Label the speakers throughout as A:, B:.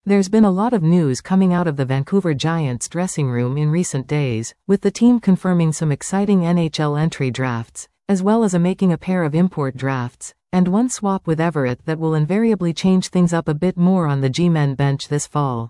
A: There's been a lot of news coming out of the Vancouver Giants dressing room in recent days, with the team confirming some exciting NHL entry drafts, as well as making a pair of import drafts, and one swap with Everett that will invariably change things up a bit more on the G-men bench this fall.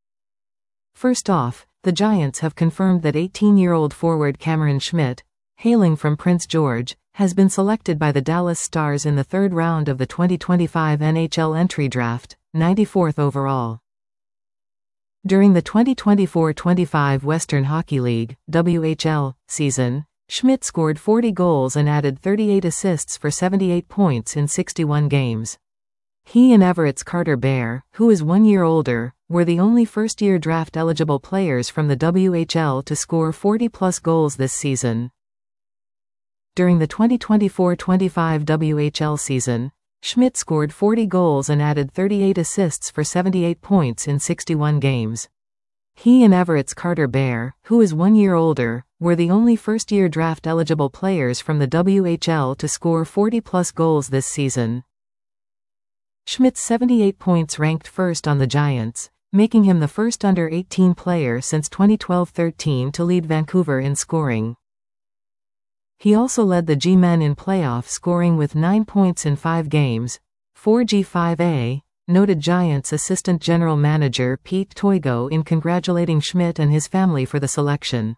A: First off, the Giants have confirmed that 18-year-old forward Cameron Schmidt, hailing from Prince George, has been selected by the Dallas Stars in the third round of the 2025 NHL entry draft, 94th overall. During the 2024-25 Western Hockey League (WHL) season, Schmidt scored 40 goals and added 38 assists for 78 points in 61 games. He and Everett's Carter Bear, who is 1 year older, were the only first-year draft-eligible players from the WHL to score 40-plus goals this season. During the 2024-25 WHL season, Schmidt scored 40 goals and added 38 assists for 78 points in 61 games. He and Everett's Carter Bear, who is 1 year older, were the only first-year draft-eligible players from the WHL to score 40-plus goals this season. Schmidt's 78 points ranked first on the Giants, making him the first under-18 player since 2012-13 to lead Vancouver in scoring. He also led the G-men in playoff scoring with 9 points in 5 games. 4G5A, noted Giants assistant general manager Pete Toigo in congratulating Schmidt and his family for the selection.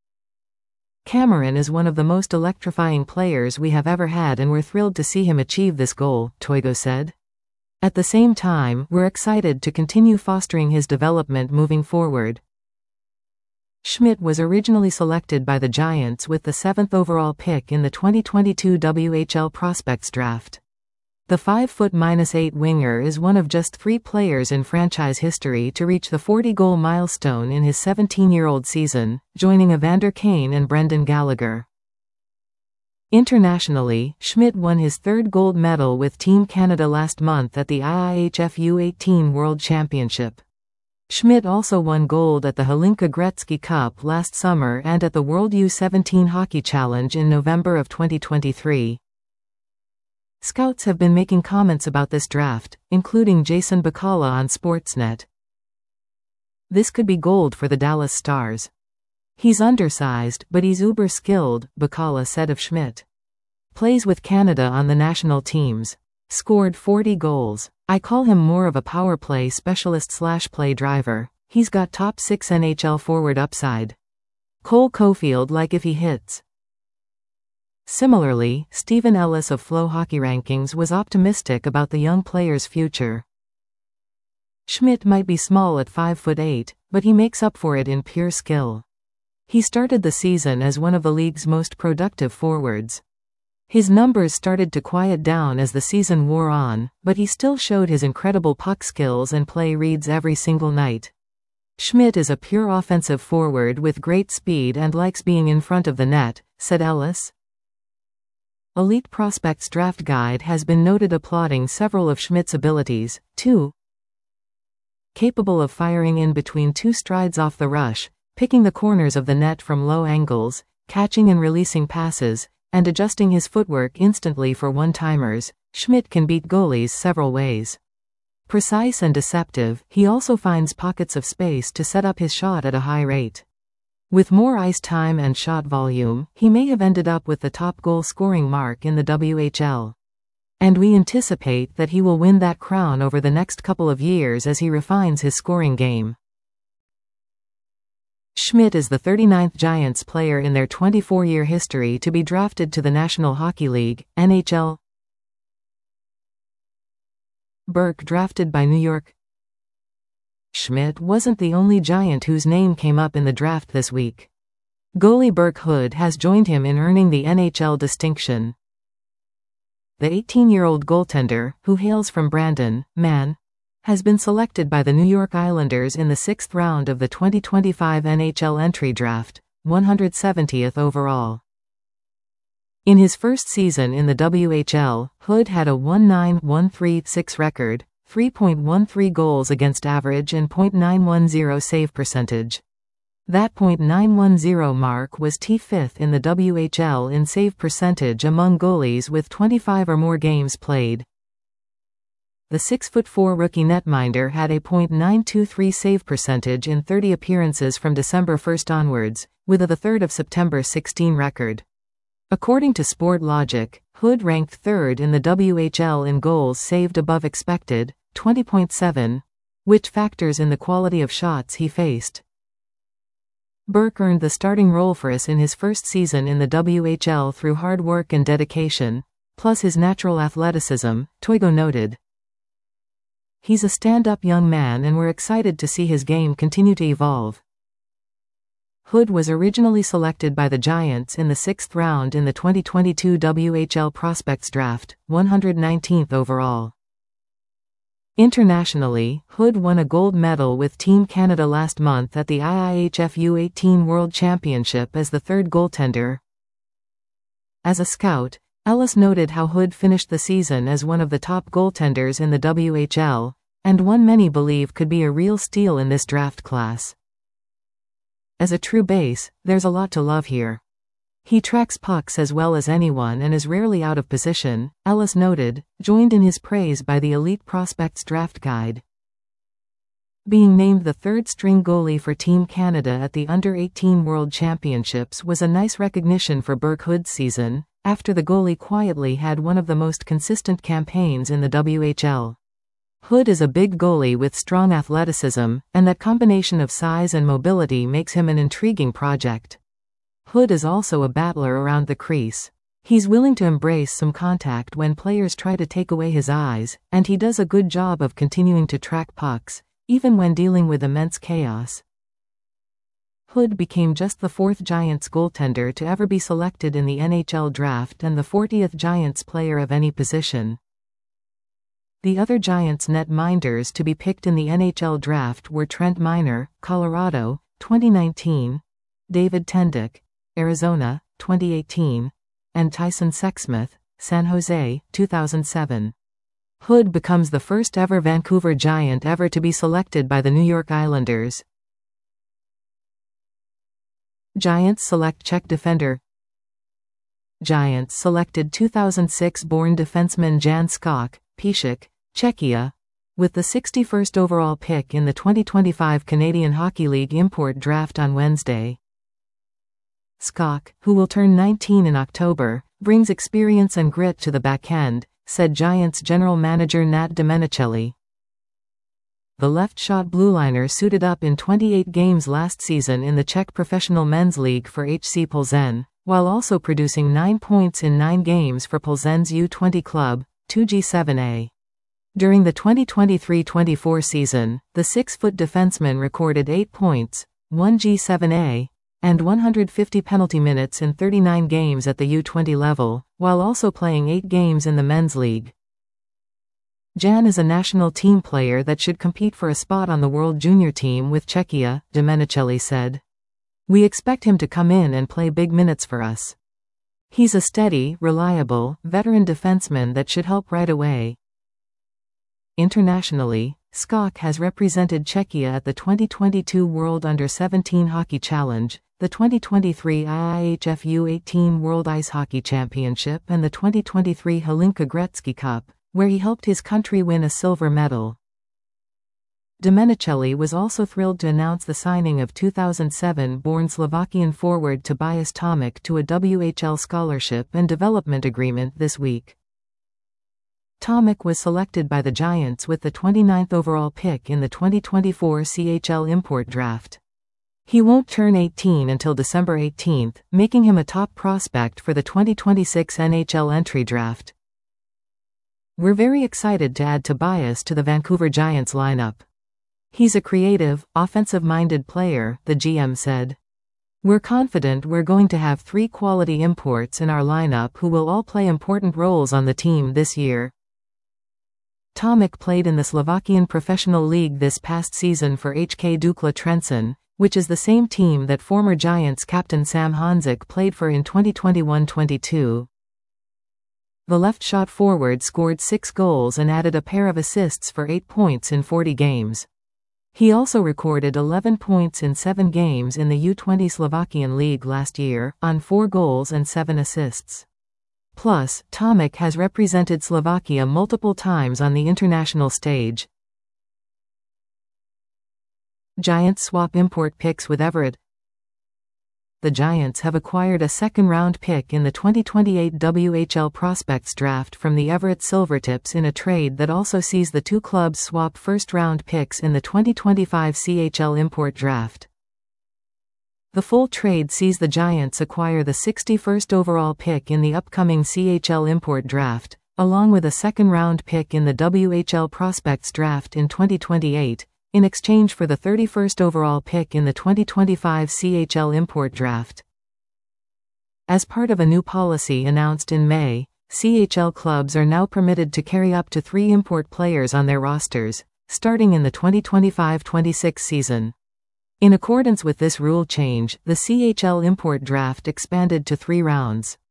A: "Cameron is one of the most electrifying players we have ever had and we're thrilled to see him achieve this goal," Toigo said. "At the same time, we're excited to continue fostering his development moving forward." Schmidt was originally selected by the Giants with the 7th overall pick in the 2022 WHL Prospects Draft. The 5'8" winger is one of just 3 players in franchise history to reach the 40-goal milestone in his 17-year-old season, joining Evander Kane and Brendan Gallagher. Internationally, Schmidt won his 3rd gold medal with Team Canada last month at the IIHF U18 World Championship. Schmidt also won gold at the Hlinka Gretzky Cup last summer and at the World U17 Hockey Challenge in November of 2023. Scouts have been making comments about this draft, including Jason Bacala on Sportsnet. "This could be gold for the Dallas Stars. He's undersized, but he's uber skilled," Bacala said of Schmidt. "Plays with Canada on the national teams. Scored 40 goals. I call him more of a power play specialist/play driver. He's got top 6 NHL forward upside. Cole Caulfield like if he hits." Similarly, Stephen Ellis of Flow Hockey Rankings was optimistic about the young player's future. "Schmidt might be small at 5'8", but he makes up for it in pure skill. He started the season as one of the league's most productive forwards. His numbers started to quiet down as the season wore on, but he still showed his incredible puck skills and play reads every single night. Schmidt is a pure offensive forward with great speed and likes being in front of the net," said Ellis. Elite Prospects Draft Guide has been noted applauding several of Schmidt's abilities, too. Capable of firing in between 2 strides off the rush, picking the corners of the net from low angles, catching and releasing passes, and adjusting his footwork instantly for one-timers, Schmidt can beat goalies several ways. Precise and deceptive, he also finds pockets of space to set up his shot at a high rate. With more ice time and shot volume, he may have ended up with the top goal-scoring mark in the WHL. And we anticipate that he will win that crown over the next couple of years as he refines his scoring game. Schmidt is the 39th Giants player in their 24-year history to be drafted to the National Hockey League, NHL. Burke drafted by New York. Schmidt wasn't the only Giant whose name came up in the draft this week. Goalie Burke Hood has joined him in earning the NHL distinction. The 18-year-old goaltender, who hails from Brandon, Mann, has been selected by the New York Islanders in the 6th round of the 2025 NHL entry draft, 170th overall. In his first season in the WHL, Hood had a 1.9136 record, 3.13 goals against average and .910 save percentage. That .910 mark was T5th in the WHL in save percentage among goalies with 25 or more games played. the 6'4" rookie netminder had a .923 save percentage in 30 appearances from December 1 onwards, with a 3 September 16 record. According to Sport Logic, Hood ranked third in the WHL in goals saved above expected, 20.7, which factors in the quality of shots he faced. Burke earned the starting role for us in his first season in the WHL through hard work and dedication, plus his natural athleticism, Toigo noted. He's a stand-up young man and we're excited to see his game continue to evolve. Hood was originally selected by the Giants in the 6th round in the 2022 WHL Prospects Draft, 119th overall. Internationally, Hood won a gold medal with Team Canada last month at the IIHF U18 World Championship as the third goaltender. As a scout, Ellis noted how Hood finished the season as one of the top goaltenders in the WHL, and one many believe could be a real steal in this draft class. As a true base, there's a lot to love here. He tracks pucks as well as anyone and is rarely out of position, Ellis noted, joined in his praise by the Elite Prospects Draft Guide. Being named the third-string goalie for Team Canada at the Under-18 World Championships was a nice recognition for Burke Hood's season, after the goalie quietly had one of the most consistent campaigns in the WHL. Hood is a big goalie with strong athleticism, and that combination of size and mobility makes him an intriguing project. Hood is also a battler around the crease. He's willing to embrace some contact when players try to take away his eyes, and he does a good job of continuing to track pucks, even when dealing with immense chaos. Hood became just the 4th Giants goaltender to ever be selected in the NHL draft and the 40th Giants player of any position. The other Giants netminders to be picked in the NHL draft were Trent Miner, Colorado, 2019, David Tendick, Arizona, 2018, and Tyson Sexsmith, San Jose, 2007. Hood becomes the first ever Vancouver Giant ever to be selected by the New York Islanders. Giants select Czech defender. Giants selected 2006-born defenseman Jan Skok, Pišek, Czechia, with the 61st overall pick in the 2025 Canadian Hockey League import draft on Wednesday. Skok, who will turn 19 in October, brings experience and grit to the back-end, said Giants general manager Nat Domenicelli. The left-shot blueliner suited up in 28 games last season in the Czech Professional Men's League for HC Plzeň, while also producing 9 points in 9 games for Plzeň's U20 club, 2G7A. During the 2023-24 season, the 6-foot defenseman recorded 8 points, 1 G7A, and 150 penalty minutes in 39 games at the U20 level, while also playing 8 games in the men's league. Jan is a national team player that should compete for a spot on the World Junior team with Czechia, Domenicelli said. We expect him to come in and play big minutes for us. He's a steady, reliable, veteran defenseman that should help right away. Internationally, Skok has represented Czechia at the 2022 World Under-17 Hockey Challenge, the 2023 IIHF U18 World Ice Hockey Championship and the 2023 Hlinka Gretzky Cup, where he helped his country win a silver medal. Domenicelli was also thrilled to announce the signing of 2007-born Slovakian forward Tobias Tomic to a WHL scholarship and development agreement this week. Tomic was selected by the Giants with the 29th overall pick in the 2024 CHL import draft. He won't turn 18 until December 18, making him a top prospect for the 2026 NHL entry draft. We're very excited to add Tobias to the Vancouver Giants lineup. He's a creative, offensive-minded player, the GM said. We're confident we're going to have 3 quality imports in our lineup who will all play important roles on the team this year. Tomic played in the Slovakian Professional League this past season for HK Dukla Trenčín, which is the same team that former Giants captain Sam Honzek played for in 2021-22. The left-shot forward scored 6 goals and added a pair of assists for 8 points in 40 games. He also recorded 11 points in 7 games in the U20 Slovakian League last year, on 4 goals and 7 assists. Plus, Tomic has represented Slovakia multiple times on the international stage. Giants swap import picks with Everett. The Giants have acquired a second-round pick in the 2028 WHL Prospects Draft from the Everett Silvertips in a trade that also sees the two clubs swap first-round picks in the 2025 CHL Import Draft. The full trade sees the Giants acquire the 61st overall pick in the upcoming CHL Import Draft, along with a second-round pick in the WHL Prospects Draft in 2028, in exchange for the 31st overall pick in the 2025 CHL Import Draft. As part of a new policy announced in May, CHL clubs are now permitted to carry up to 3 import players on their rosters, starting in the 2025-26 season. In accordance with this rule change, the CHL Import Draft expanded to 3 rounds.